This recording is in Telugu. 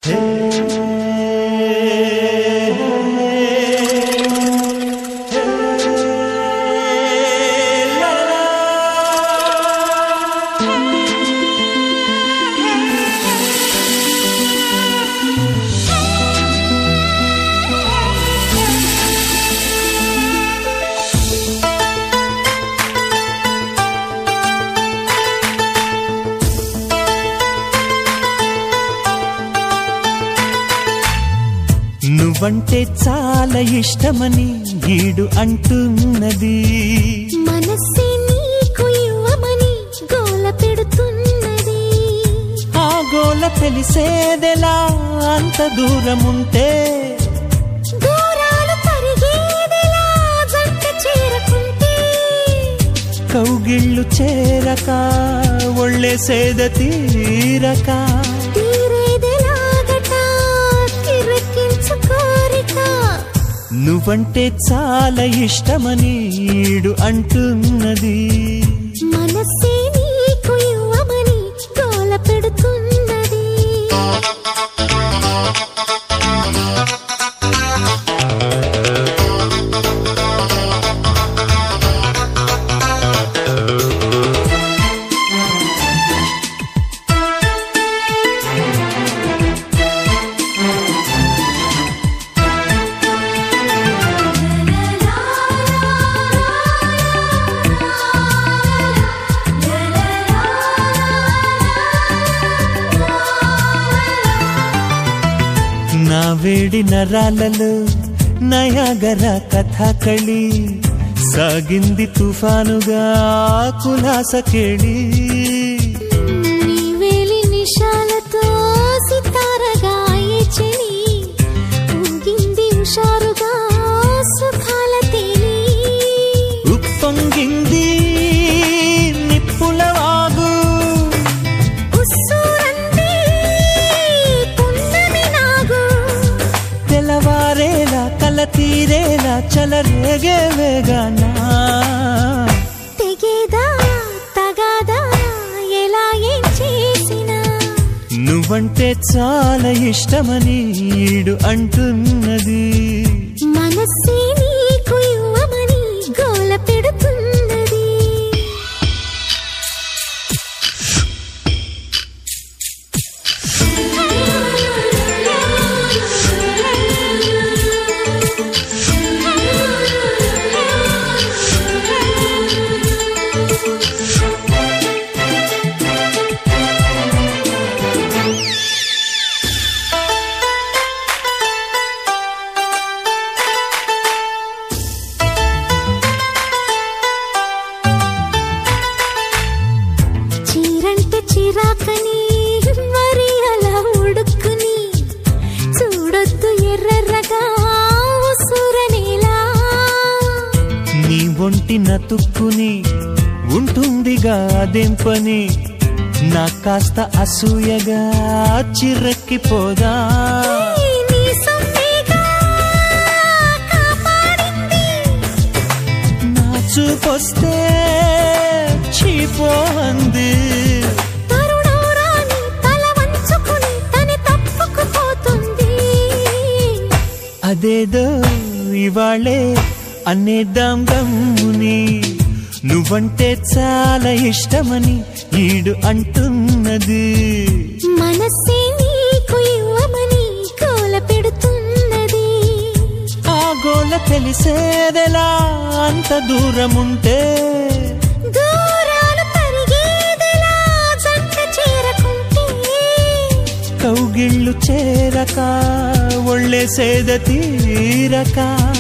నువ్వంటే చాలా ఇష్టమని ఈడు అంటున్నది, మనస్సే నీకు ఇవ్వమని గోల పెడుతున్నది. ఆ గోల తెలిసేదెలా అంత దూరముంటే, దూరాలు తరిగేదెలా జంట చేరకుంటే, కౌగిళ్ళు చేరక ఒళ్ళే సేద తీరక నువ్వంటే చాలా ఇష్టమని ఈడు అంటున్నది, మనస్సే నీకు ఇవ్వమని గోల పెడుతున్నది. నా వేడి నరాలలో నయాగరా కథాకళి సాగింది తుఫానుగా కులాస కేళి, నీ వేలి నిషాలతో సితారగా చెలి ఊగింది హుషారుగా సుఖాల తేలి, ఉప్పొంగింది నిప్పుల వాగు, తెల్లవారేలా కల తీరేలా చలరేగే వేగానా, తెగేదా తగాదా ఎలా ఏం చేసినా, నువ్వంటే చాలా ఇష్టమని ఈడు అంటున్నది, మనస్సే నీకు ఇవ్వమని గోల పెడుతున్నది. చీరంటే చిరాకని మరి అలా ఉడుక్కుని చూడొద్దు ఎర్రగా ఉసురనేలా, నీ ఒంటి నతుక్కుని ఉంటుందిగా అదేం పని, నా కాస్త అసూయగా చిర్రెక్కిపోదా, నీ సొమ్మేగా కాపాడింది, నా చూపొస్తే చీపోంది, తరుణోరాని తల వంచుకుని తని తప్పుకుపోతుంది, అదేదో ఇవాళే అనేద్దాం దమ్ముని, నువ్వంటే చాలా ఇష్టమని ఈడు అంటున్నది, మనస్సే నీకు ఇవ్వమని గోల పెడుతున్నది, ఆ గోల తెలిసేదెలా అంత దూరముంటే, దూరాలు తరిగేదెలా జంట చేరకుంటే, కౌగిళ్ళు చేరక ఒళ్ళే సేద తీరక